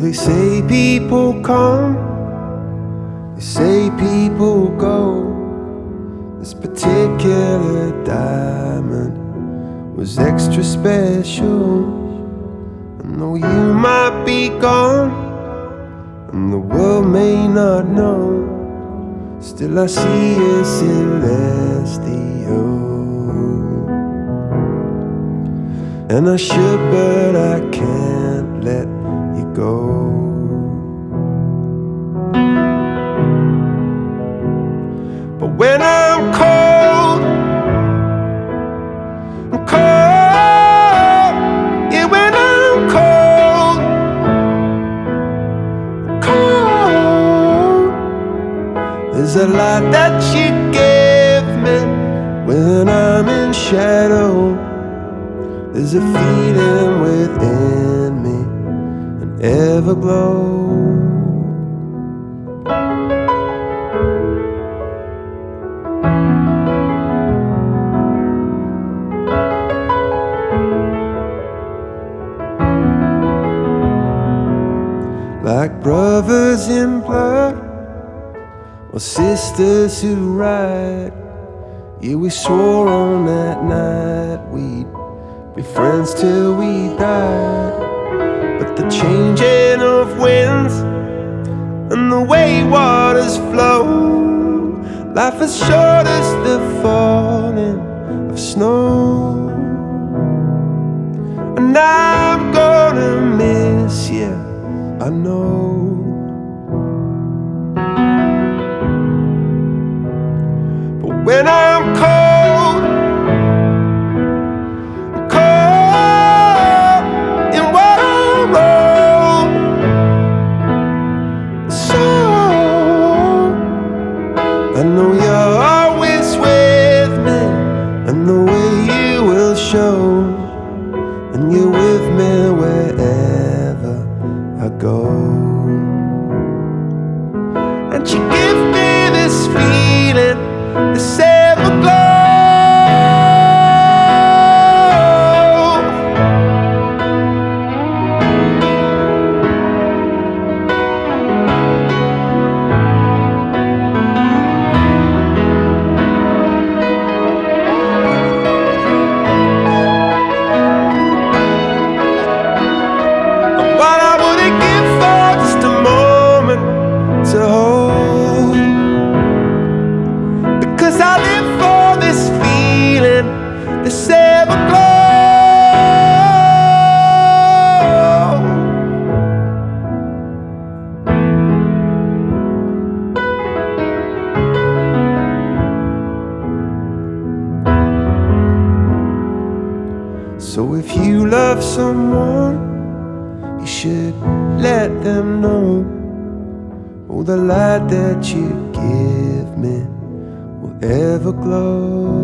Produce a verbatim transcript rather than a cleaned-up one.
they say people come, they say people go. This particular diamond was extra special. And though you might be gone and the world may not know, still I see a celestial. And I should, but I can't let you go. But when I'm cold, I'm cold. Yeah, when I'm cold, cold. There's a light that you give me when I'm in shadow. There's a feeling within me, an everglow. Like brothers in blood, or sisters who ride. Yeah, we swore on that night we'd be friends till we died. But the changing of winds and the way waters flow, life is short as the falling of snow. And I'm gonna miss you, I know. But when I'm cold, I'm cold in what I wrote. So I know you're always with me, and the way you will show, and you're with me wherever I go. And you give me this feeling, this everglow. To hold, because I live for this feeling, this everglow. So if you love someone, you should let them know. Oh, the light that you give me will ever glow.